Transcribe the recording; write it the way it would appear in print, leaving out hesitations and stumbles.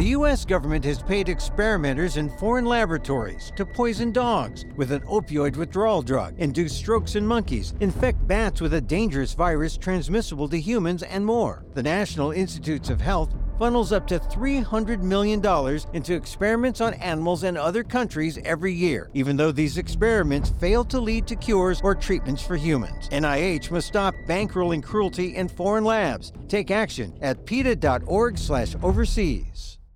The U.S. government has paid experimenters in foreign laboratories to poison dogs with an opioid withdrawal drug, induce strokes in monkeys, infect bats with a dangerous virus transmissible to humans, and more. The National Institutes of Health funnels up to $300 million into experiments on animals in other countries every year, even though these experiments fail to lead to cures or treatments for humans. NIH must stop bankrolling cruelty in foreign labs. Take action at PETA.org/overseas.